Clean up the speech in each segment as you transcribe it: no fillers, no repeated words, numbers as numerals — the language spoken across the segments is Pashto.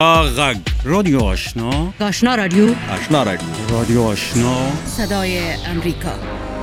غږ رادیو آشنا آشنا رادیو رادیو آشنا صدای امریکا.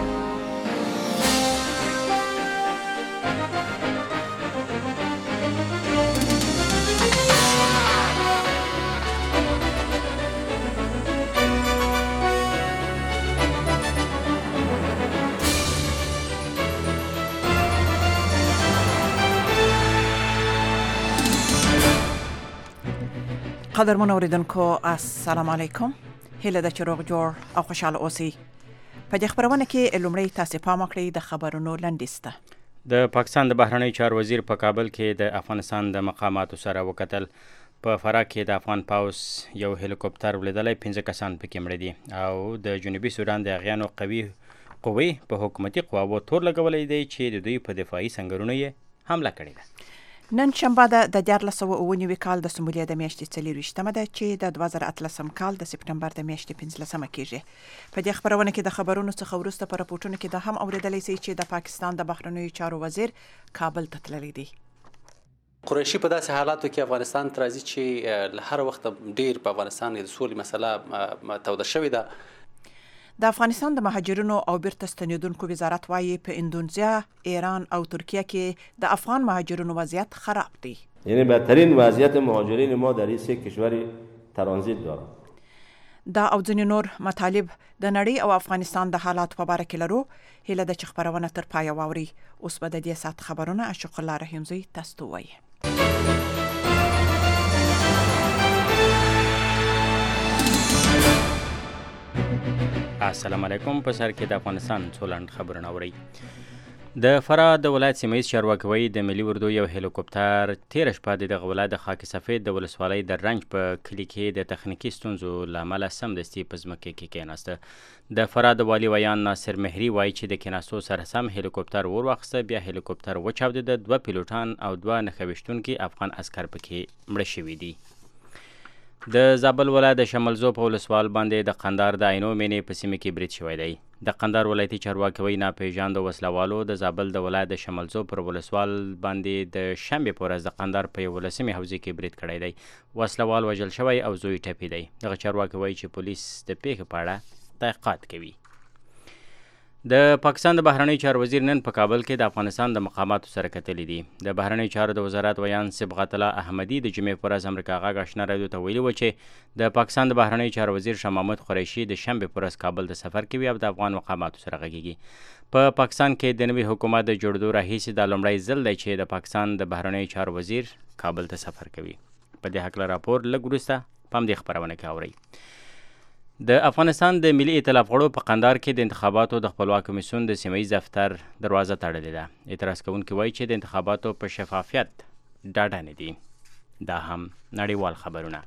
قدرمن اوریدونکو السلام علیکم. هیله ده چې روغ جوړ او خوشاله اوسئ. په دې خبرونه کې لومړی تاسو پام وکړئ د خبرونو لنډیسته. د پاکستان د بهرنی چارو وزیر په کابل کې د افغانستان د مقاماتو سره وکتل. په فراه کې د افغان پاوس یو هلیکوپټر ولیدلی، 15 کسان پکې مړه دي او د جنوبي سودان د اغیانو قوي په حکومتي قواوو تور لګولی دی چې د دوی په دفاعي سنګرونو یې حمله کړې ده. نن شنبه ده د 1499 کال د سمولیا د میاشتې 24مه ده چې د 2013 کال د سپټمبر د میاشتې 15مه کېږي. په دې خبرونه کې د خبرونو څخه وروسته په راپورټونو کې د هم اوریدلی سي چې د پاکستان د بهرنیو چارو وزیر کابل ته تللی دی. قریشي په داسې حالاتو کې افغانستان ته راځي چې له هر وخت ډیر په افغانستان کې د سولې مسله توده شوې ده. د افغانستان د مهاجرینو او بیرته ستنیدونکو وزارت وايي په اندونزیا، ایران او ترکیه کې د افغان مهاجرینو وضعیت خراب دی. یعنی بدترین وضعیت مهاجرین ما در این سه کشور ترانزیت دارد. دا او ځینې نور مطالب د نړۍ او افغانستان د حالاتو په باره کې لرو. هیله ده چې خبرونه تر پایه واوري. اوس به د دې ساعت خبرونه اشوق الله رحیمزی تاسو ته وایي. السلام علیکم. په سر کې د افغانستان څولند خبرونه اورئ. د فراه د ولایت سیمهیز چارواکوي د ملي اردو یو هلیکوپټر تېره شپه د دغه ولایت د خاک سفید د ولسوالۍ د رنج په کلي کې د تخنیکي ستونزو له امله سمدستي په ځمکه کې کېناسته. د فراه د والي ویان ناصر مهري وایي چې د کېناستو سره سم هلیکوپټر ور واخیسته، بیا هلیکوپټر وچاودېده. 2 پیلوټان او 2 نښه ویشتونکي افغان عسکر پکې مړه شوي دي. د زابل ولایت د شملزو په ولسوال باندې د قندار د عینو مینې په سیمه کې برید شوی دی. د قندار ولایتي چارواکي ناپېژاندو وسلوالو د زابل د ولایت د شملزو پر ولسوال باندې د شنبې په ورځ د قندار په 11مې حوزې کې برید کړی دی. وسلوال وژل شوی او زوی ټپي دی. دغه چارواکي وایي چې پولیس د پیښې په اړه تحقیقات کوي. د پاکستان د بهرنی چارو وزیر نن په کابل کې د افغانستان د مقاماتو سره کتلی دي. د بهرنی چارو د وزارت ویان صبغت الله احمدي د جمعې په ورځ امریکا غږ آشنا رادیو ته ویلي و چې د پاکستان د بهرنی چارو وزیر شاه محمود قریشي د شنبې په ورځ کابل ته سفر کوي او د افغان مقاماتو سره غږیږي. په پاکستان کې د نوي حکومت د جوړېدو راهیسې دا لومړی ځل دی چې د پاکستان د بهرنی چارو وزیر کابل ته سفر کوي. په دې هکله راپور لږ وروسته په همدې خپرونه کې اورئ. د افغانستان د ملي ائتلاف غړو په قندار کې د انتخاباتو د خپلواک کمیسیون د سیمهیز دفتر دروازه تړلې ده. اعتراض کوونکي وایي چې د انتخاباتو په شفافیت ډاډه نه دي. دا هم نړیوال خبرونه.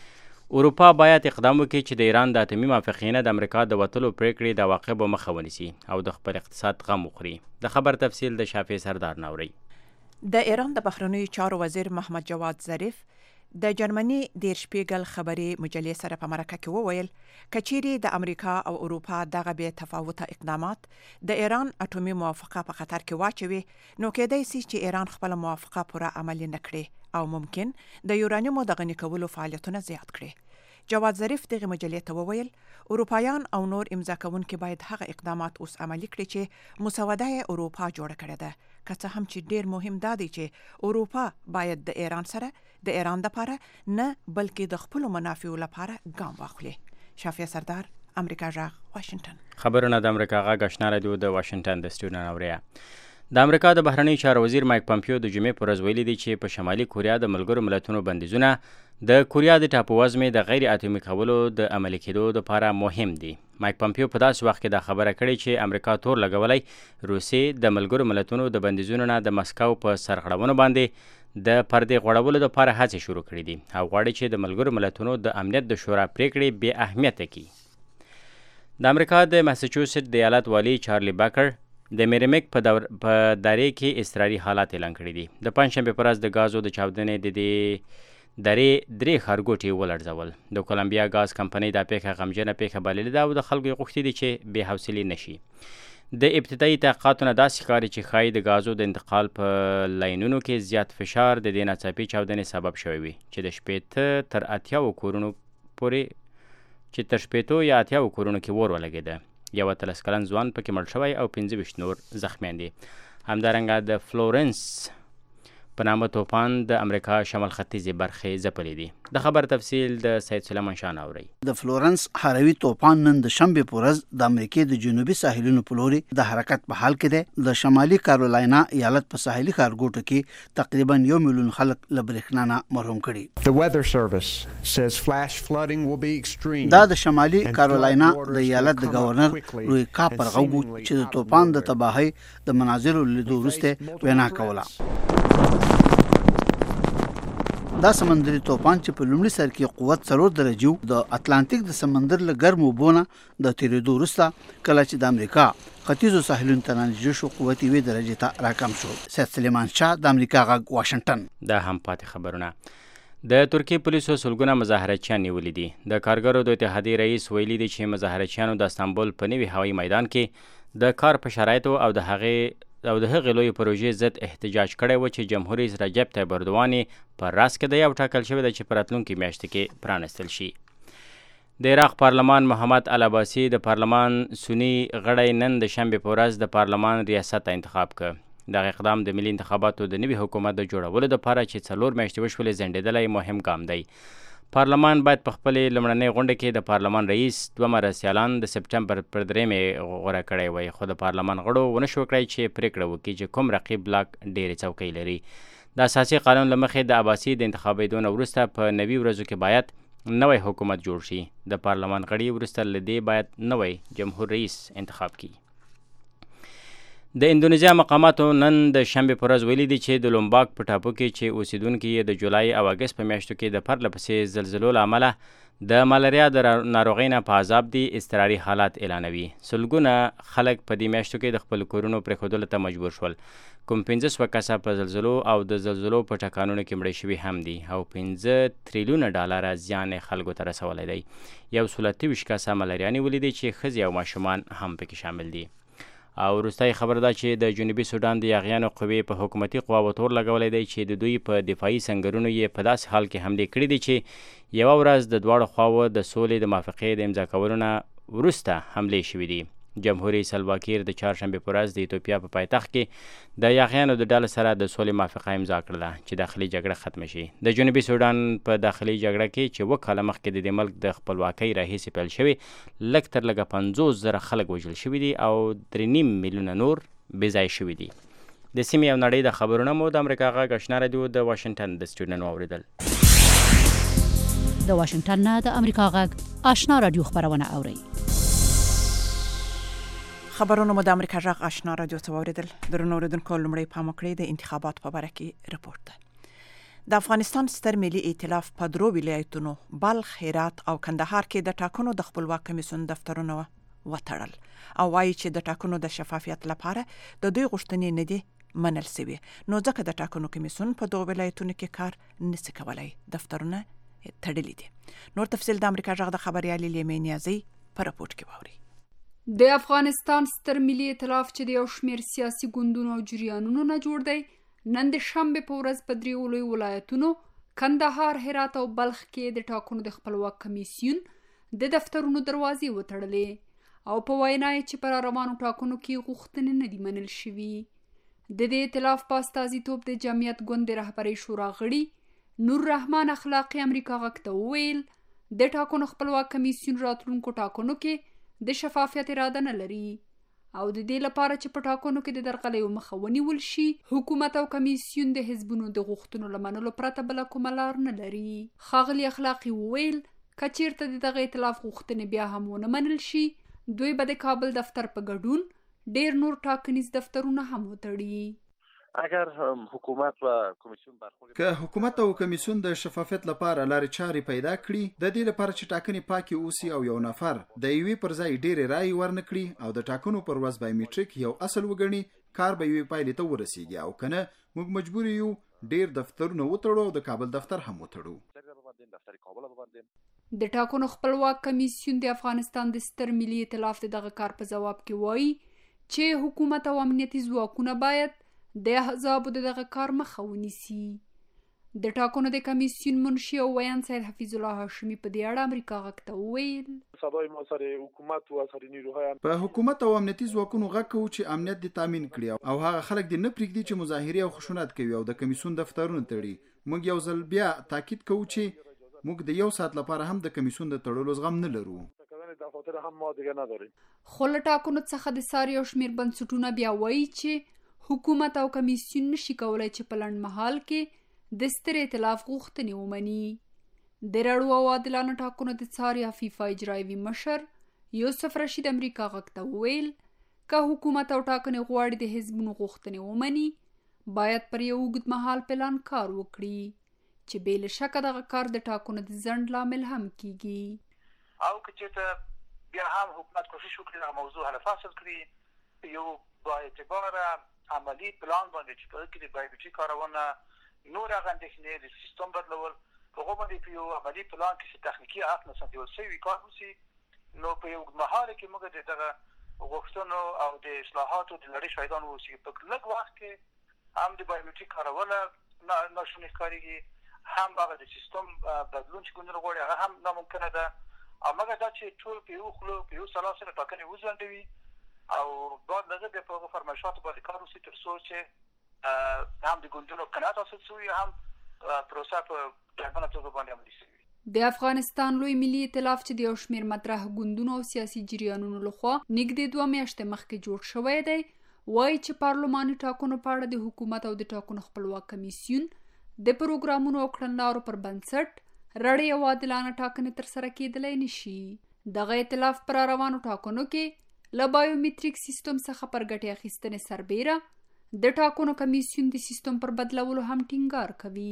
اروپا باید اقدام وکړي چې د ایران د اتمي موافقې نه د امریکا د وتلو پرېکړې د عواقبو مخه ونیسي او د خپل اقتصاد غم وخوري. د خبر تفصیل د شافع سردار نه اورئ. د ایران د بهرنیو چارو وزیر محمد جواد ظریف د جرمني دیر شپیګل خبري مجلې سره په مرکه کې وویل کچيري د امریکا او اروپا دغه بې تفاوته اقدامات د ایران اټومي موافقه په خطر کې واچوي، نو کېدای شي چې ایران خپل موافقه پوره عملي نه کړي او ممکن د یورانیوم د غني کولو فعالیتونه زیات کړي. جواد ظریف دغه مجلې ته وویل اروپایان او نور امضا کوونکي باید هغه اقدامات اوس عملي کړي چې مسوده اروپا جوړه کړې ده. که څه هم چې ډیر مهم دا دی چې اروپا باید د ایران سره د ایران لپاره نه بلکې د خپل منافعو لپاره ګام واخلي. شافع سردار، امریکا غږ، واشنگټن. خبرونه د امریکا غږ آشنا رادیو د واشنگټن د سټوډیو نه اورئ. د امریکا د بهرنی چارو وزیر مایک پمپیو د جمعې په ورځ ویلي دی چې په شمالي کوریا د ملګرو ملتونو بندیزونه د کوریا د ټاپووزمې د غیر اتومي کولو د عملي کېدو لپاره مهم دي. مایک پمپیو په داسې وخت کې دا خبره کړې چې امریکا تور لګولی روسیې د ملګرو ملتونو د بندیزونو نه د مسکو په سرغړونو باندې د پردې غوړولو لپاره هڅې شروع کړې دي او غواړي چې د ملګرو ملتونو د امنیت د شورا پرېکړې بې اهمیته کړي. د امریکا د ماساچوسټ د ایالت والي چارلی باکر د میریمک په دارې کې اضطراري حالات اعلان کړي دي. د پنجشنبې په ورځ د غازو د چاودنې د دې درې 3 ښارګوټي ولړزول. د کولمبیا غاز کمپنۍ دا پیښه غمجنه پیښه بللې ده او د خلکو غوښتي دي چې بې حوصلې نشي. د ابتدایي تحقیقاتو نه داسې ښکاري چې ښایي د غازو د انتقال په لاینونو کې زیات فشار د دې ناڅاپي چاودنې سبب شوی وي چې د 80 تر 80 کورونو پورې چې تر 80 یا 80 کورونو کې اور ولګېده. یو 13 کلن ځوان پکې مړ شوی او 25 نور زخمیان دي. همدارنګه د فلورنس په نامه توپان د امریکا شمال ختیځې برخې ځپلی دي. د خبر تفصیل د سید سلیمان شاه اوري. د فلورنس هاروي توپان نن د شنبې په ورځ د امریکې د جنوبي ساحلونو په لوري د حرکت په حال کې دی. د شمالي کارولاینا ایالت په ساحلي ښارګوټو کې تقریبا 1 میلیون خلک له برېښنا نه محروم کړي. The weather service says flash flooding will be extreme. دا د شمالي کارولاینا د ایالت د گورنر روی کاپر غوږ چې د توپان د تباهۍ د مناظرو لیدو وروسته وینا کوله. دا سمندري توپان چې په لومړي سر کې قوت 4 درجو د اتلانتیک د سمندر له ګرمو بونه د تیریدو وروسته کله چې د امریکا ختیځو ساحلونو ته نږدې شو قوت 1 درجه ته راکم شو. سید سلیمان شاه د امریکا غږ واشنگټن. دا هم پاتې خبرونه. د ترکیې پولیسو سلګونه مظاهرچیان نیولي دي. د کارګرو د اتحادیې رئیس ویلي دی چې مظاهرچیانو د استانبول په نوي هوایي میدان کې د کار په شرایطو او د هغې لوی پروژې ضد احتجاج کړی و چې جمهور رئیس رجب طیب اردوان په راس کې دی او ټاکل شوی ده چې په راتلونکي میاشت کې پرانستل شي. د عراق پارلمان محمد العباسي د پارلمان سنی غړی نن د شنبې په ورځ د پارلمان ریاست انتخاب کړ. دغه اقدام د ملي انتخاباتو د نوي حکومت د جوړولو لپاره چې 4 میاشتې وشولې ځنډېدلی مهم ګام دی. پارلمان باید په خپلې لومړنۍ غونډه کې د پارلمان رئیس 2 مرستیالان د سپټمبر پر 3 غوره کړی وای، خو د پارلمان غړو ونه شو کړی چې پریکړه وکړي چې کوم رقیب بلاک ډېرې څوکۍ لري. د اساسي قانون له مخې د عباسي د انتخابېدو نه وروسته په 90 ورځو کې باید نوی حکومت جوړ شي. د پارلمان غړي وروسته له دې باید نوی جمهور رئیس انتخاب کړي. د اندونیزیا مقاماتو نن د شنبې په ورځ ویلي دي چې د لومباک په ټاپو کې چې اوسیدونکي یې د جولای او اګست په میاشتو کې د پرله پسې زلزلو له امله د ملاریا د ناروغۍ نه په عذاب دي اضطراري حالات اعلانوي. سلګونه خلک په دې میاشتو کې د خپل کورونو پرېښودلو ته مجبور شول. کوم 15 کسه په زلزلو او د زلزلو په ټکانونو کې مړه شوي هم دي او 15 تریلیونه ډالره زیان خلکو ته رسولی دی. 123 کسه ملاریا نیولي دي چې ښځې او ماشومان هم پکې شامل دي. او وروستی خبر ده چې د جنوبي سودان د یاغیانو قوې په حکومتي قواو تور لګولی دی چې د دوی په دفاعي سنګرونو یې په داسې حال کې حملې کړي دي چې یوه ورځ د دواړو خواوو د سولې د موافقې د امضا کولو نه وروسته حملې شوي دي. جمهوري سلواکیر د چهارشنبې په ورځ د ایتوپیا په پایتخت کې د یاغیانو د ډلې سره د سولې موافقه امضا کړله چې داخلي جګړه ختمه شي. د جنوبي سودان په داخلي جګړه کې چې 2 کاله مخکې د دې ملک د خپلواکۍ راهیسې پیل شوې لږ تر لږه 50,000 خلک وژل شوي دي او 3.5 میلیونه نور بېځایه شوي دي. د سیمې او نړۍ د خبرونه مو د امریکا غږ آشنا رادیو د واشنګټن د سټوډیو نن واورېدل. د واشنګټن نه د امریکا غږ آشنا رادیو خبرونه اورئ. خبرونه مو د امریکا غږ آشنا رادیو ته واوریدل. درنو اوریدونکو لومړی پام وکړئ د انتخاباتو په باره کې رپورټ ده. د افغانستان ستر ملي ائتلاف په 3 ولایتونو بلخ، هرات او کندهار کې د ټاکنو د خپلواک کمیسیون دفترونه وتړل او وایي چې د ټاکنو د شفافیت لپاره د دوی غوښتنې نه دي منل سوي، نو ځکه د ټاکنو کمیسیون په 2 ولایتونو کې کار نشي کولای، دفترونه تړلي دي. نور تفصیل د امریکا غږ د خبريالې لیمې نیازي په رپورټ کې واوري. د افغانستان ستر ملي ائتلاف چې د یو شمېر سیاسي ګوندونو او جریانونو نه جوړ دی، نن د شنبې په ورځ په 3 لویو ولایتونو کندهار، هرات او بلخ کې د ټاکنو د خپلواک کمیسیون د دفترونو دروازې وتړلې او په وینا یې چې پر روانو ټاکنو کې غوښتنې نه دي منل شوي. د دې ائتلاف په استازیتوب د جمعیت ګوند د رهبرۍ شورا غړي نور رحمان اخلاقي امریکا غږ ته وویل د ټاکنو خپلواک کمیسیون راتلونکو ټاکنو کې د شفافیت اراده نه لري او د دې لپاره چې په ټاکنو کې د درغلیو مخه ونیول شي، حکومت او کمیسیون د حزبونو د غوښتنو له منلو پرته بله کومه لار نه لري. ښاغلي اخلاقي وویل که چیرته د دغه ائتلاف غوښتنې بیا هم ونه منل شي، دوی به د کابل دفتر په ګډون ډیر نور ټاکنیز دفترونه هم وتړي. اگر حکومت و کمیسیون برخورد که حکومت او کمیسیون د شفافیت لپاره لارې چارې پیدا کړي، د دې لپاره چې ټاکنې پاکي اوسي او یو نفر د یوې پر ځای ډېرې رایې ورنکړي او د ټاکنو پر ورځ بایومټریک یو اصل وګڼي، کار به یوې پایلې ته ورسیږي. او کنه موږ مجبور یو ډېر دفترونه وتړو او د کابل دفتر هم وتړو. د ټاکنو خپلواک کمیسیون د افغانستان د ستر ملي ائتلاف دغه کار په جواب کې وایي چې حکومت او امنیتي ځواکونه باید د احزابو دغه کار مخه ونیسي. د ټاکنو د کمیسیون منشي او ویان سید حفیظ الله هاشمي په دې اړه امریکا غږ ته وویل صدای ما سره حکومت و سره نیروهای په حکومت او امنیتي ځواکونو غږ کوو چې امنیت دې تامین کړي او هغه خلک دې نه پرېږدي چې مظاهرې او خشونت کوي او د کمیسیون دفترونه تړي. موږ یو ځل بیا تاکید کوو چې موږ د 1 ساعت لپاره هم د کمیسیون د تړلو زغم نه لرو. خو له ټاکنو څخه د ساري او شمیر بنسټونه بیا وایي چې حکومت او کمیسیون نشي کولای چې په لنډ مهال کې د ستر ائتلاف غوښتنې ومني. د رڼو او عادلانه ټاکنو د څاري فیفا اجرایوي مشر یوسف رشید امریکا غږ ته وویل که حکومت او ټاکنې غواړي د حزبونو غوښتنې ومني باید پر یو اوږد مهال پلان کار وکړي چې بې له شکه دغه کار د ټاکنو د ځنډ لامل هم کیږي. او که چېرته بیا هم حکومت کوشش وکړي دغه موضوع حل فصل کړي یو با اعتباره عملی پلان باندې چې په کې د بایومټریک کارونه نور هغه اندېښنې د سیستم بدلول په هغه باندې په یو عملی پلان کې چې تخنیکي اهل سنجول شوی کار وشي نو په یو مهال کې موږ دغه غوښتنو او د اصلاحاتو د لړۍ شاهدان وشي. په لږ وخت کې هم د بایومټریک کارونه ناشونې ښکارېږي هم هغه د سیستم بدلون چې ګوندونه غواړي هغه هم ناممکنه ده. او مګر دا چې ټول په یو خلو په یو سلا سره ټاکنې وځنډوي او بعد لږ بیا په هغو فرمایشاتو باندې کار وشي تر څو چې هم د ګوندونو قناعت حاصل شوي هم پروسه په ډاډمنه توګه باندې عملي شوي. د افغانستان لوی ملي ائتلاف چې د یو شمېر مطرح ګوندونو او سیاسي جریانونو لخوا نږدې 2 میاشتې مخکې جوړ شوی دی وایي چې پارلماني ټاکنو په اړه د حکومت او د ټاکنو خپلواک کمیسیون د پروګرامونو او کړنلارو پر بنسټ رڼې او عادلانه ټاکنې ترسره کېدلی نشي. دغه ائتلاف پر روانو ټاکنو کې له بایومټریک سیستم څخه پر ګټې اخیستنې سربیره د ټاکنو کمیسیون د سیستم پر بدلولو هم ټینګار کوي.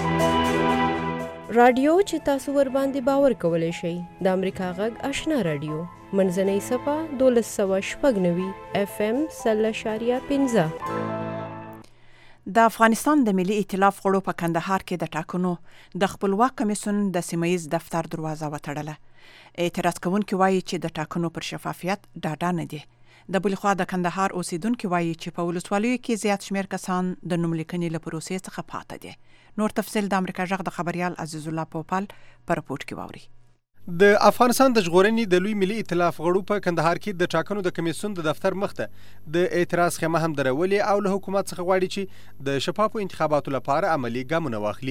رادیو چې تاسو ور باندې باور کولای شئ د امریکا غږ آشنا رادیو منځنۍ صفه 1290 FM 0.15. د افغانستان د ملي ائتلاف غړو په کندهار کې د ټاکنو د خپلواک کمیسیون د سیمه ییز دفتر دروازه وتړله. اعتراض کوونکي وایي چې د ټاکنو پر شفافیت ډاډه نه دي. د بل خوا د کندهار اوسیدونکو وایي چې په ولسوالیو کې زیات شمیر کسان د نوملیکنې له پروسې څخه پاتې دي. نور تفصیل د امریکا غږ د خبريال عزیز الله پوپل پر رپورت کې واوري. د افغانستان د ژغورنې د لوی ملي ائتلاف غړو په کندهار کې د ټاکنو د کمیسیون د دفتر مخته د اعتراض خیمه هم درولې او له حکومت څخه غواړي چې د شفافو انتخاباتو لپاره عملی ګامونه واخلي.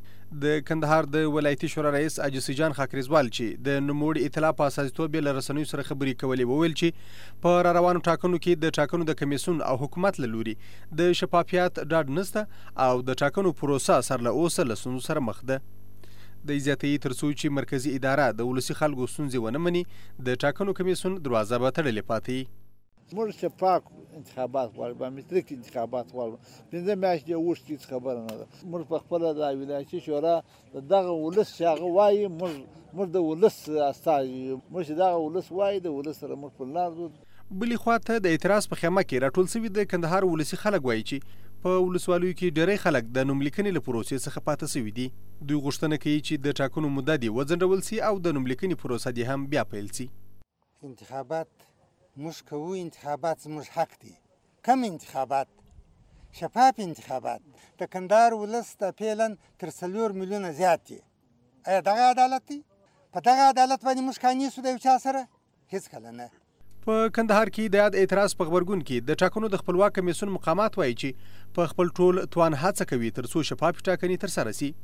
د کندهار د ولایتي شورا رئیس اجسي جان خاکریزوال چې د نوموړي ائتلاف په اساسیتوب له رسنیو سره خبرې کولې وویل چې په روانو ټاکنو کې د ټاکنو د کمیسیون او حکومت له لوري د شفافیت ډاډ نشته او د ټاکنو پروسه سره له اوسه له ستونزو سره مخ ده. د زیاتې تر څو چې مرکزی اداره د ولسي خلکو ستونزې ونه مني د ټاکنو کمیسیون دروازه به تړلې پاتې. موږ شفاف انتخابات غواړو بایومټریک انتخابات غواړو. 5 میاشتې وروسته هېڅ خبره نه ده. موږ په خپله د ولایتي شورا دغه ولس چې هغه وایي موږ د ولس استازي یو. موږ چې دغه ولس وایي د ولس سره موږ پر لار ځو. بلې خواته د اعتراض په خیمه کې راټول شوي د کندهار ولسي خلک وایي چې په ولسوالیو کې ډېری خلک د نوملیکنې له پروسې څخه پاتې شوي دي. دوی غوښتنه کوي چې د ټاکنو موده دې وځنډول سي او د نوملیکنې پروسه دې هم بیا پیل سي. انتخابات موږ کوو، انتخابات زموږ حق دی. کم انتخابات؟ شفاف انتخابات. د کندهار ولس د فعلا تر 4 میلیونه زیات دی. آیا دغه عدالت دی؟ په دغه عدالت باندې موږ قانع سو د یو چا سره؟ هېڅکله نه. په کندهار کې د یاد اعتراض په غبرګون کې د ټاکنو د خپلواک کمیسیون مقامات وایي چې په خپل ټول توان هڅه کوي تر څو شفاف ټاکنې ترسره سي.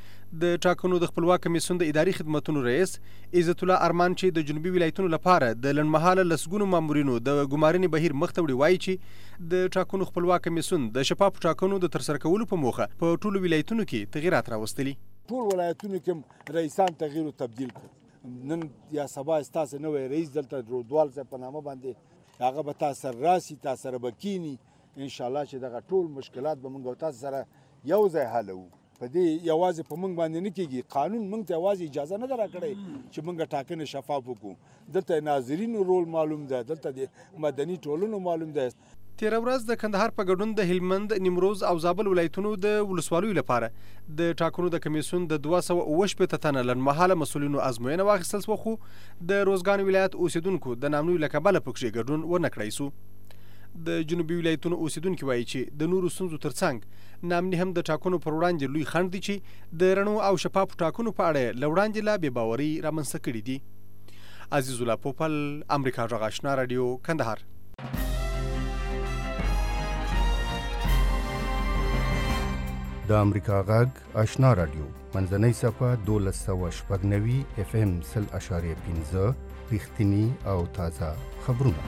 د ټاکنو د خپلواک کمیسیون د اداري خدمتونو رئیس عزت الله ارمان چې د جنوبي ولایتونو لپاره د لنډمهاله لسګونو مامورینو د ګمارنې بهیر مخ ته وړي وایي چې د ټاکنو خپلواک کمیسیون د شفافو ټاکنو د ترسره کولو په موخه په ټولو ولایتونو کې تغیرات راوستلي. ټول ولایتونو کې رئیسان تغییر او تبدیل کړ. نن یا سبا ستاسو نوی رئیس دلته رودوال صاحب په نامه باندې هغه به تاسو سره راسي، تاسو سره به کینی. انشاءالله چې دغه ټول مشکلات به موږ تاسو سره یو ځای حلوو. په دې یوازې په موږ باندې نه کېږي. قانون موږ ته یوازې اجازه نه ده راکړی چې موږ ټاکنې شفاف وکړو. دلته ناظرینو رول معلوم ده، دلته د مدني ټولنو معلوم ده. تیره ورځ د کندهار په ګډون د هلمند، نیمروز او زابل ولایتونو د ولسوالیو لپاره د ټاکنو د کمیسیون د 280 تنه لنډمهاله مسؤلینو ازموینه واخیستل شوه، خو د روزګان ولایت اوسیدونکو د نامنوي له کبله پکې ګډون ونه کړی سو. د جنوبي ولایتونو اوسیدونکي وایي چې د نورو ستونزو ترڅنګ ناامني هم د ټاکنو پر وړاندې لوی خنډ دی چې د رڼو او شفافو ټاکنو په اړه له وړاندې لا بې باوري رامنځته کړي دي. عزیز الله پوپل، امریکا غږ آشنا رادیو، کندهار. د امریکا غږ آشنا رادیو منځنۍ صفحه 1290 FM 0.5 رښتینی او تازه خبرونه.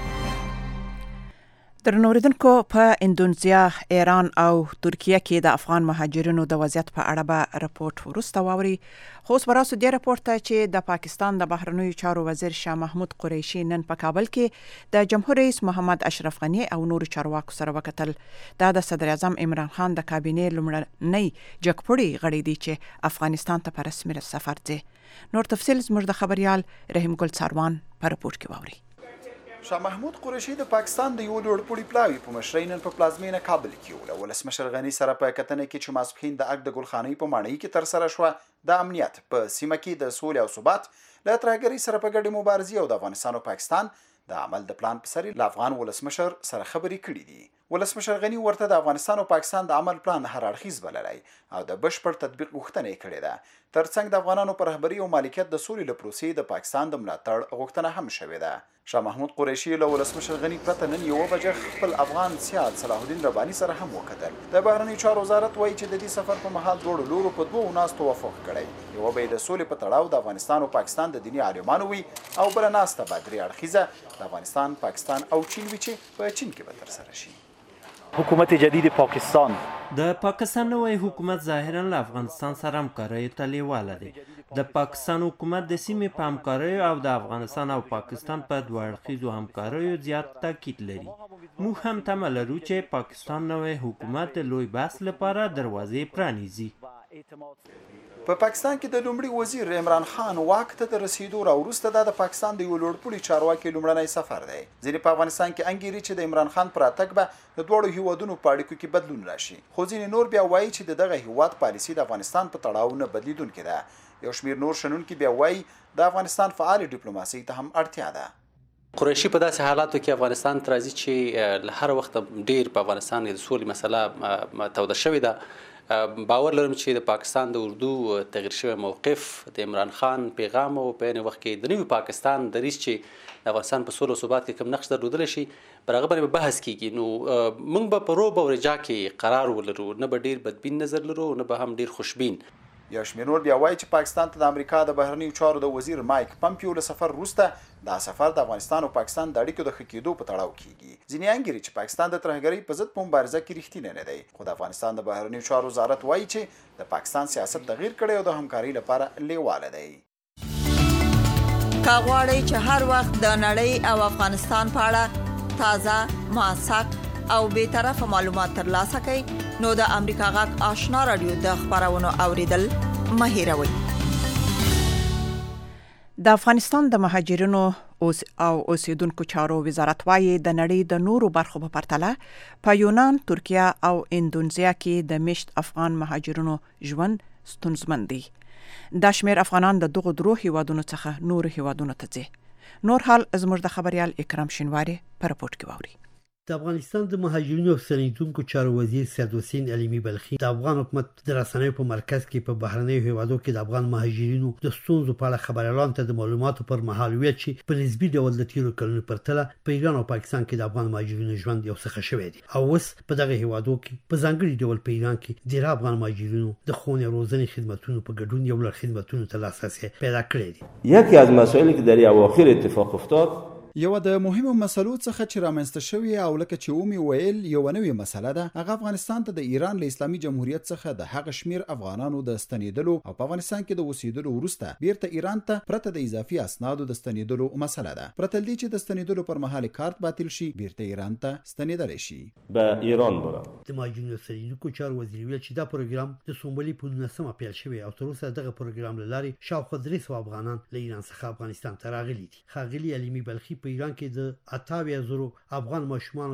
درنوریدونکو، په اندونیزیا، ایران او ترکیه کې د افغان مهاجرینو د وضعیت په اړه به رپورټ وروسته واوري. خو اوس به راسو دې رپورټ ته چې د پاکستان د بهرنیو چارو وزیر شاه محمود قریشي نن په کابل کې د جمهور رئیس محمد اشرف غني او نورو چارواکو سره وکتل. دا د صدر اعظم عمران خان د کابینې لومړنی جګپوړي غړی دی چې افغانستان ته په رسمي سفر ځي. نور تفصیل زموږ د خبريال رحیم ګل ساروان په رپورټ کې واوري. شاه محمود قریشي د پاکستان د یو لوړپوړي پلاوي په مشرۍ نن په پلازمینه کابل کې له ولسمشر غني سره په کتنه کې چې ماسپښین د اګ د ګلخانۍ په ماڼۍ کې ترسره شوه د امنیت په سیمه کې د سولې او ثبات له ترهګرۍ سره په ګډې مبارزې او د افغانستان او پاکستان د عمل د پلان په سر له افغان ولسمشر سره خبرې کړې دي. ولسمشر غني ورته د افغانستان او پاکستان د عمل پلان هر اړخیز بللی او د بشپړ تطبیق غوښتنه یې کړې ده. ترڅنګ د افغانانو پر رهبري او مالکیت د سولې له پروسې د پاکستان د ملاتړ غوښتنه هم شوې ده. شاه محمود قریشي له ولسمشر غني پرته نن 1 بجه خپل افغان سیال صلاح الدین رباني سره هم وکتل. د بهرنیو چارو وزارت وایي چې د دې سفر په مهال دواړو لورو په 2 ناستو توافق کړی. یو به د سولې په تړاو د افغانستان او پاکستان د دیني عالمانو وي او بل ناسته به درې اړخیزه د افغانستان، پاکستان او چین وي چې په چین کې به ترسره شي. حکومت جدید پاکستان د پاکستان نوی حکومت ظاهرا له افغانستان سره همکارۍ ته لیواله دی. د پاکستان حکومت د سیمې په همکاریو او د افغانستان او پاکستان په دوه اړخیزو همکاریو زیات تاکید لري. موږ هم تمه لرو چې پاکستان نوی حکومت د لوی بحث لپاره دروازې پرانیزي. په پاکستان کې د لومړي وزیر عمران خان واک ته د رسیدو راوروسته د پاکستان د یو لوړپوړي چارواکي لومړنی سفر دی. ځینې په افغانستان کې انګیري چې د عمران خان پر اتګ به د دوړو هیوادونو په اړیکو کې بدلون راشي. خو ځینې نور بیا وایي چې دغه هیواد پالیسي د افغانستان په تړاو نه بدلیدونکې ده. یو شمیر نور شنونکي بیا وایي د افغانستان فعال ډیپلوماسي ته هم اړتیا ده. قریشي په داسې حالاتو کې افغانستان ته راځي چې له هر وخت ډیر په افغانستان کې د سولې مسله توده شوې ده. باور لرم چې د پاکستان د اردو تغییر شوی موقف د عمران خان پیغام او په عین وخت کې د نوي پاکستان د ریس چې د افغانستان په سولې او ثبات کې کوم نقش درلودلی شي پر هغه باندې بحث کیږي. نو موږ به په روب او رجا کې قرار ولرو، نه به ډیر بدبین نظر لرو، نه به هم ډیر خوشبین. یو شمېر نور بیا وایي چې پاکستان ته د امریکا د بهرنیو چارو د وزیر مایک پمپیو له سفر وروسته دا سفر د افغانستان او پاکستان د اړیکو د ښه کېدو په تړاو کیږي. ځینې انګیري چې پاکستان د ترهګرۍ په ضد په مبارزه کې رښتینی نه دی. خو د افغانستان د بهرنیو چارو وزارت وایي چې د پاکستان سیاست تغییر کړی او د همکارۍ لپاره لیواله دی. که غواړئ چې هر وخت د نړۍ او افغانستان په اړه تازه، موثق او بی‌طرفه معلومات ترلاسه کړئ نو د امریکا غږ آشنا رادیو د خبرونو اوریدل مه هیروئ. د افغانستان د مهاجرینو او اوسیدونکو چارو وزارت وايي د نړۍ د نورو برخو په پرتله په یونان، ترکیه او اندونیزیا کې د مشت افغان مهاجرینو ژوند ستونزمن دی. دا شمېر افغانان د دغو درو هیوادونو څخه نورو هیوادونو ته ځي. نور حال زموږ د خبريال اکرام شینواری په رپورټ کې واوري. د افغانستان د مهاجرینو او ستنیدونکو چارو وزیر سید حسین علمی بلخی د افغان حکومت د رسنیو په مرکز کې په بهرنیو هیوادو کې د افغان مهاجرینو د ستونزو په اړه خبريالانو ته د معلوماتو پر مهال ویل چې په نسبي ډول د تیرو کلونو پرتله په ایران او پاکستان کې د افغان مهاجرینو ژوند یو څه ښه شوی دی او اوس په دغه هیوادو کې په ځانګړي ډول په ایران کې ډیر افغان مهاجرینو د ښوونې روزنې خدماتونو په ګډون یو لړ خدماتونو ته لاسرسی پیدا کړی دی. یکی از مسائلی که در اواخر اتفاق افتاد یو د مهمو مسلو څخه چې رامنځته شوی او لکه چې اومي ویل یو نوې مسله ده، هغه افغانستان ته د ایران له اسلامي جمهوریت څخه د هغه شمیر افغانانو د ستنیدلو او په افغانستان کې د اوسېدلو وروسته بیرته ایران ته پرته د اضافي اسنادو د ستنیدلو مسله ده. پرته دې چې د ستنیدلو پر مهال کارت باطل شي بیرته ایران ته ستنیدلی شي. به ایران برم. د مهاجرینو ستنیدونکو چارو وزیر ویل چې دا پروګرام د سومبولي په 19 پیل شوی او تر اوسه دغه پروګرام له لارې شاوخوا 300 افغانان له ایران څخه افغانستان ته راغلي دي. ښاغلي علمی بلخي په ایران کې د 88,000 افغان ماشومانو ته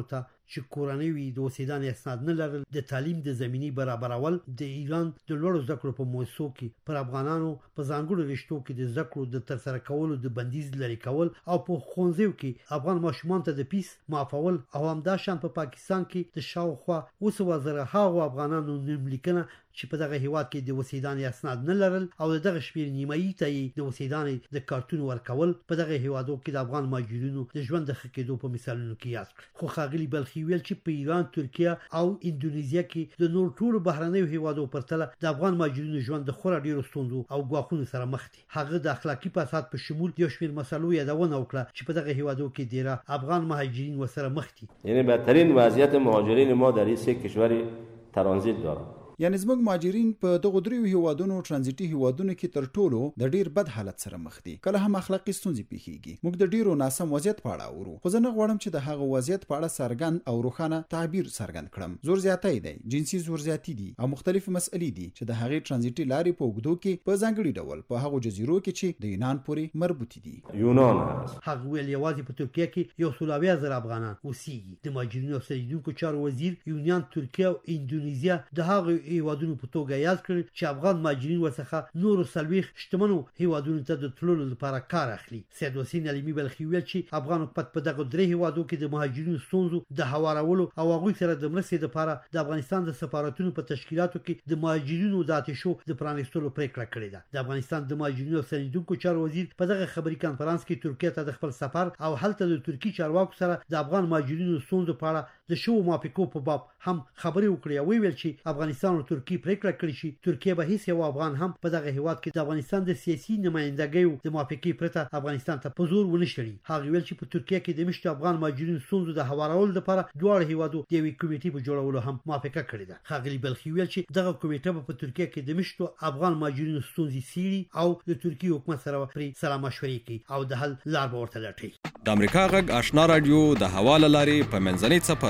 چې کورنۍ وي د اوسېدنې اسناد نه لرل، د تعلیم د زمینی برابرول، د ایران د لوړو زده کړو په موسسو کې پر افغانانو په ځانګړو رشتو کې د زده کړو د ترسره کولو د بندیز لري کول او په ښوونځیو کې افغان ماشومان ته د پیس معافول او همداشان په پاکستان کې د شاوخوا 200,000 هغو افغانانو نوملیکنه چې په دغه هیواد کې د اوسېدنې اسناد نه لرل او دغه شمېر نیمایي ته یې د اوسېدنې د کارتون ورکول په دغه هیوادو کې د افغان مهاجرینو د ژوند د ښه کېدو په مثالونو کې یاد کړ. خو ښاغلي بلخي ویل چې په ایران، ترکیه او اندونیزیا کې د نور ټولو بهرنیو هیوادو پرتله د افغان مهاجرینو ژوند د خورا ډېرو ستونزو او ګواښونو سره مخ دی. هغه د اخلاقي فساد په شمول یو شمېر مسلو یادونه وکړه چې په دغه هیوادو کې ډېره افغان مهاجرین ورسره مخ دي. یعنی بدترین وضعیت مهاجرین ما در این سه کشور ترانزیت دارند. یعنی زموږ مهاجرین په دغه دریو هیوادونو ترانزیتي هیوادونو کې تر ټولو د ډیر بد حالت سره مخ دي. کله هم اخلاقی ستونزې پیښیږي. موږ د ډیرو ناسم وضعیت په اړه اورو، خو زه نه غواړم چې د هغه وضعیت په اړه څرګند او روښانه تعبیر څرګند کړم. زور زیاتی دی، جنسي زور زیاتی دي او مختلف مسئلې دي چې د هغې ترانزیتي لارې په اوږدو کې په ځانګړي ډول په هغو جزیرو کې چې د یونان پورې مربوطې دي. یونان هغه ویل یوازې په ترکیه کې 120,000 افغانان اوسېږي. د مهاجرینو او اوسېدونکو چارو وزیر یونان، ترکیه او اندونیزیا د هغو هیوادونو په یاد کړ چې افغان مهاجرین ورڅخه نورو 40 شتمنو هیوادونو ته د تللو لپاره کار اخلي. سید حسین علمي بلخي ویل چې افغان حکومت په دغه درې هیوادو کې د مهاجرینو ستونزو د هوارولو او هغوی سره د مرستې لپاره د افغانستان د سفارتونو په تشکیلاتو کې د مهاجرینو د آتشو د پرانیستلو پریکړه کړې ده. د افغانستان د مهاجرینو او ستنیدونکو چارو وزیر په دغه خبري کانفرنس کې ترکیه ته د خپل سفر او هلته د ترکی چارواکو سره د افغان مهاجرینو ستونزو په اړه د شوو موافقو په باب هم خبرې وکړې او ویل چې افغانستان او ترکیه پریکړه کړې چې ترکیه به هیڅ یو افغان هم په دغه هیواد کې د افغانستان د سیاسي نمائندګیو د موافقې پرته افغانستان ته په زور ونه شړي. هغه ویل چې په ترکیه کې د مشت افغان مهاجرینو ستونزو د هوارولو لپاره دواړه هیوادو د یوې کمیټې په جوړولو هم موافقه کړې ده. ښاغلي بلخي ویل چې دغه کمیټه په ترکیه کې د مشت افغان مهاجرینو ستونزې څیړي او د ترکیه حکومت سره پرې سلا مشورې کوي او د حل لار به ورته لټوي. د امریکا غږ آشنا رادیو د حواله لارې په منځنۍ څپه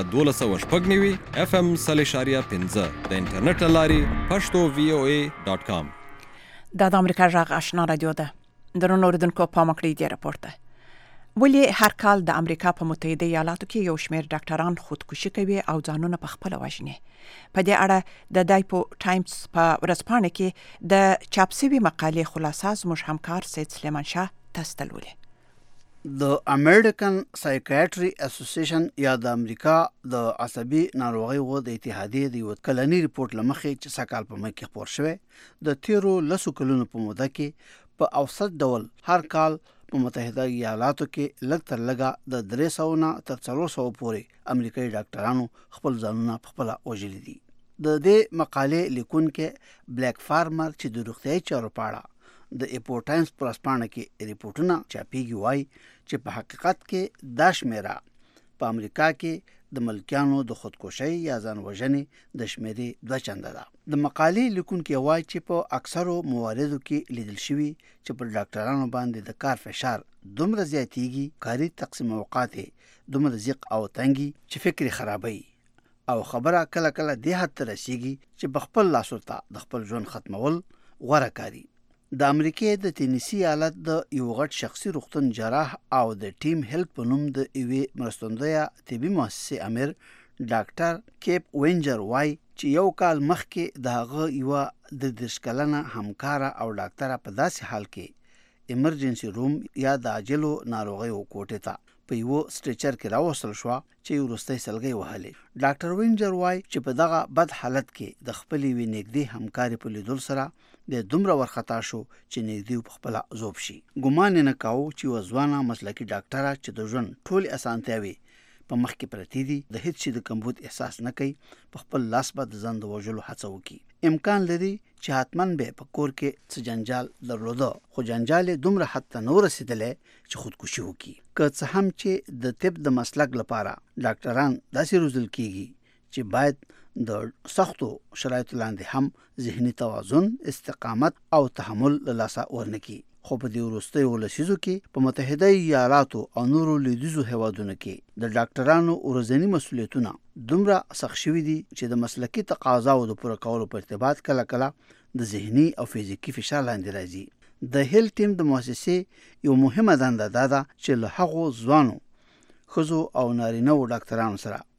1290 FM 3.15 د انټرنیټ لارې pashto.voa.com. دا د امریکا غږ آشنا رادیو ده. درنو اوریدونکو پام کړئ د راپور ته. ولې هر کال د امریکا په متحده ایالاتو کې یو شمېر ډاکټران خودکشي کوي او ځانونه په خپل وژني؟ په دې اړه د دایپو ټایمز په ورځپاڼه کې د چاپ شوی مقالې خلاصه زموږ همکار سید سلیمان شاه تاسو ته ولولي. د امریکن سایکیاتري اسوسییشن یا د امریکا د عصبي ناروغیو د اتحادیې د یو کلنی ریپورت لمخې چې سکهال په مکه خبر شوه د 13 کلونو په موده کې په اوسط ډول هر کال په متحده ایالاتو کې لږ تر لږه د 300 نه تر 400 پورې امریکایي ډاکټرانو خپل ځانونه په خپل وژلي دي. د دې مقالې لیکونکو بلیک فارمر چې د روغتیايي چارو په اړه د ایپو ټایمز پر اسپانه کې ریپورتونه چاپیږي وایي چې په حقیقت کې دا شمیره په امریکا کې د ملکیانو د خودکشي یا ځان وژنې د شمیرې 2 چنده ده. د مقالې لیکونکو وایي چې په اکثرو مواردو کې لیدل شوی چې پر ډاکټرانو باندې د کار فشار دومره زیاتیږي، کاري تقسیم اوقات دومره ضيق او تنګي چې فکر خرابوي او خبره کله کله د حد ته رسیږي چې په خپل لاس ورته د خپل ژوند ختمول غوړه کاری. د امریکای د تینیسی ایالت د یو غټ شخصي روغتون جراح او د ټیم هیلپ په نوم د ایوي مرستندویه طبي مؤسسه امیر ډاکټر کیپ وینجر وای چې یو کال مخکې د هغه یو د 10 کلنه همکار او ډاکټر په داسې حال کې ایمرجنسي روم یا د عاجلو ناروغیو کوټه ته په یو سټریچر کې راوصل شو چې ورستۍ سلګي وهلې. ډاکټر وینجر وای چې په دغه بد حالت کې د خپلې وینګدي همکاري په لیدل سره د دومره ورخطا شو چې نږدې په خپل عذاب شي. ګمان نه کاوه چې وځوانه مسلکي ډاکټر چې د ژوند ټول اسانتیاوي په مخ کې پرتی دي د هیڅ شي د کمبود احساس نه کوي، په خپل لاس باندې ځان د وژلو هڅه وکړي. امکان لري چې حتمن به په کور کې څه جنجال درلوده، خو جنجال دومره حد ته نور رسیدلې چې خودکشي وکړي. که څه هم چې د طب د مسلک لپاره ډاکټران داسې روزل کیږي چې باید د سختو شرایطو لاندې هم ذهني توازن، استقامت او تحمل له لاسه ورنکړي. خو په دې وروستیو لسیزو کې په متحده ایالاتو او نورو لویدیځو هیوادونو کې د ډاکټرانو ورځنی مسؤلیتونه دومره سخت شوي دي چې د مسلکي تقاضاو د پوره کولو په ارتباط کله کله د ذهني او فزیکي فشار لاندې راځي. د هیل ټیم د مؤسسې یو مهمه دنده ده چې له هغو ځوانو ښځو او نارینه‌و ډاکټرانو سره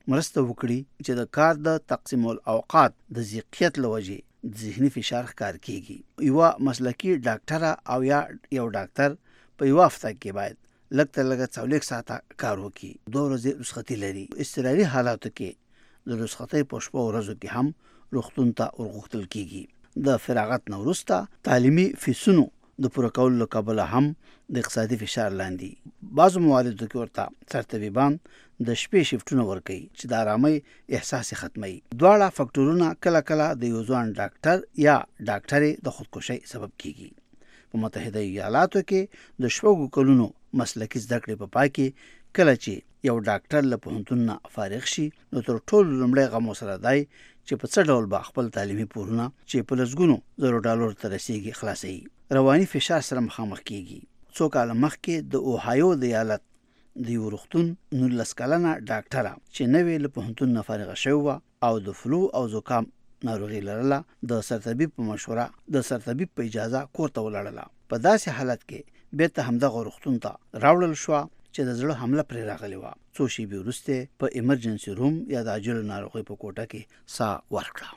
مرسته وکړي چې د کار د تقسیم الاوقات د ضیقیت لوجې ذهني فشار ښکار کیږي. یو مسلکی ډاکټر او یا یو ډاکټر په یو هفته کې باید لږ تر لږه 40 ساعته کار وکړي. 2 ورځې رخصتي لري. اضطراري حالاتو کې د رخصتۍ په شپو ورځو کې هم روغتون ته ورغوښتل کیږي. د فراغت نه وروسته تعلیمي فیسونو د پوره کولو له کبله هم د اقتصادي فشار لاندې بعضو مواردو کې ورته سرطبیبان د شپې شیفټونه ورکوي چې د آرامۍ احساس ختموي. دواړه فکټورونه کله کله د یو ځوان ډاکټر یا ډاکټرې د خودکشۍ سبب کیږي. په متحده ایالاتو کې د شپږو کلونو مسلکي زده کړې په پای کې کله چې یو ډاکټر له پوهنتون نه فارغ شي نو تر ټولو لومړی غم ورسره دی چې په څه ډول به خپل تعلیمي پورونه چې په لسګونو زرو ډالرو ته رسیږي خلاصوي. رواني فشار سره مخامخ کیږي. څو کاله مخکې د اوهایو د ایالت د یو روغتون 19 کلنه ډاکټره چې نوې له پوهنتون نه فارغه شوې وه او د فلو او زکام ناروغي لرله د سرطبیب په مشوره د سرطبیب په اجازه کور ته ولاړله. په داسې حالت کې بیرته همدغه روغتون ته راوړل شوه چې د زړه حمله پرې راغلی وه. څو شېبې وروسته په ایمرجنسي روم یا د عاجلو ناروغۍ په کوټه کې ساه ورکړه.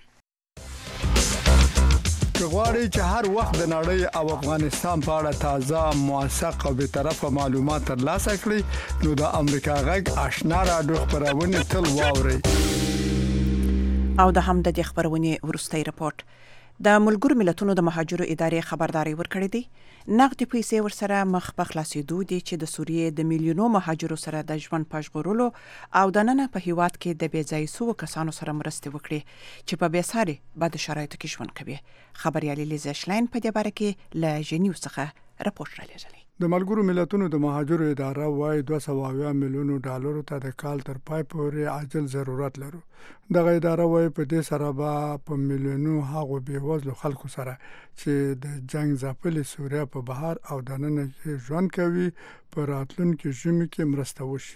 که غواړئ چې هر وخت د نړۍ او افغانستان په اړه تازه، موثق او بیطرفه معلومات ترلاسه کړئ نو د امریکا غږ آشنا راډیو خپرونې تل واورئ. او د هم د دې خبرونې وروستی رپورټ د ملګرو ملتونو د مهاجرو ادارې خبرداري ورکړې دي. نقدي پیسې ورسره مخ په خلاصېدو دي چې د سوریې د میلیونو مهاجرو سره د ژوند په ژغورلو او د ننه په هیواد کې د بې ځایه سوو کسانو سره مرستې وکړي چې په بېساري بدو شرایطو کې ژوند کوي. خبریالي لیزا شلاین په دې باره کې له ژنیو څخه راپورټ رالیږلی. د ملګرو ملتونو د مهاجرو اداره وايي 270 میلیونو ډالرو ته د کال تر پای پورې عاجل ضرورت لرو. دغه اداره وايي په دې سره به په میلیونو هغو بېوزلو خلکو سره چې د جنگ ځپلې سوریه په بهر او دننه کې ژوند کوي په راتلونکي ژمي کې مرسته وشي.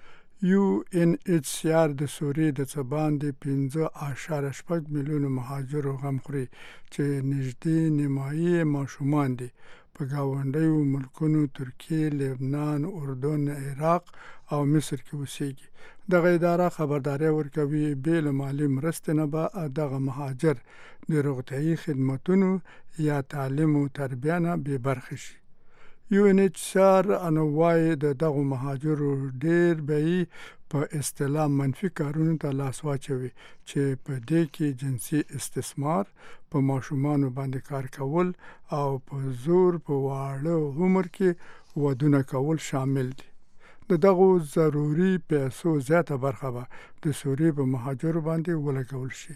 UNHCR د سوریې د څه باندې 5.8 میلیونو مهاجرو غم خوري چې نږدې نیمایي ماشومان دي. په ګاونډیو ملکونو ترکیه، لبنان، اردن، عراق او مصر کې اوسېږي. دغه اداره خبرداری ورکوي بې له مالي مرستې نه به دغه مهاجر د روغتیايي خدمتونو یا تعلیم او تربیه نه بې برخې شي. UNHCR وايي د دغو مهاجرو ډېر به په اصطلاح منفي کارونو ته لاس واچوي چې په دې کې جنسي استثمار، په ماشومانو باندې کار کول او په زور په واړه عمر کې ودونه کول شامل دي. دغه ضروري پیسو زیاته برخه به د سوریې په مهاجرو باندې ولګول شي.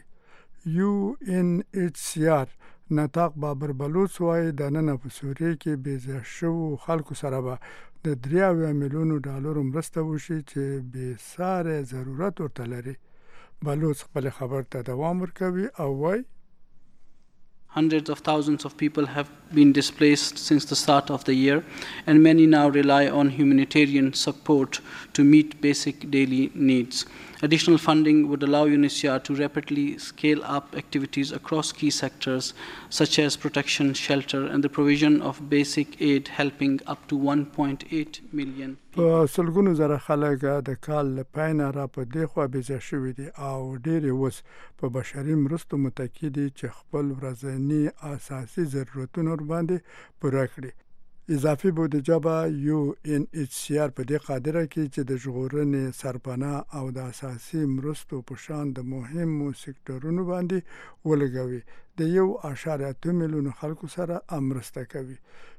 UNHCR نطاق بابر بلوچ وايي د نن په سوریې کې بې ځای شوو خلکو سره به د 3 میلیونو ډالرو مرسته وشي چې بې ساري ضرورت ورته لري. بلوچ خپل خبر ته دوام ورکوي او وايي Hundreds of thousands of people have been displaced since the start of the year, and many now rely on humanitarian support to meet basic daily needs. Additional funding would allow UNHCR to rapidly scale up activities across key sectors such as protection, shelter, and the provision of basic aid, helping up to 1.8 million people. په سلګونو زره خلک د کال پای نه را په دې خوا بېځای شوي دي او ډېر اوس په بشري مرستو متکي دي چې خپل ورځني اساسي ضرورتونه ورباندې پوره کړي. اضافي بودجه به UNHCR په دې قادره کې چې د ژغورنې، سرپناه او د اساسي مرستو په شان د مهمو سکتورونو باندې ولګوي. د 1.8 میلیونو خلکو سره مرسته کوي.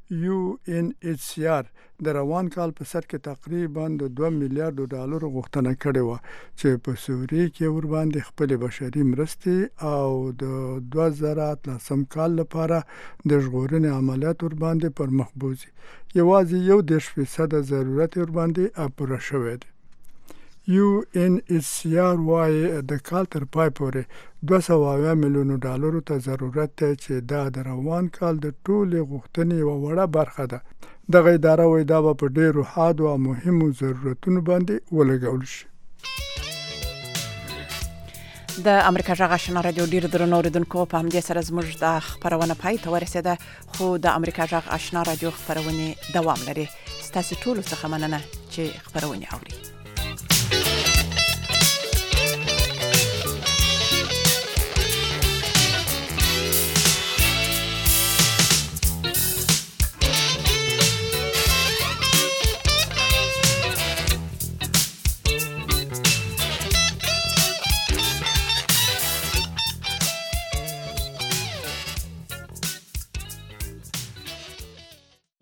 UNHCR د روان کال په سر کې تقریبا د 2 میلیارډ ډالرو غوښتنه کړې وه چې په سوریې کې ورباندې خپل بشري مرستې او د 2013 کال لپاره د ژغورنې عملیات ورباندې پر مخ بوځي. یوازې 1% ضرورت ورباندې پوره شوی دی. UNHCR وايي د کال تر پای پورې 270 میلیونو ډالرو ته ضرورت دی چې دا د روان کال د ټولې غوښتنې یوه وړه برخه ده. دغه اداره وايي دا به په ډېرو حادو او مهمو ضرورتونو باندې ولګول شي. د امریکا غږ آشنا راډیو ډیر درنو اوریدونکو په همدې سره زموږ د خبرونه پای ته ورسېده، خو د امریکا غږ آشنا راډیو خبرونه دوام لري. ستاسو ټولو څخه مننه چې خبرونه اوري.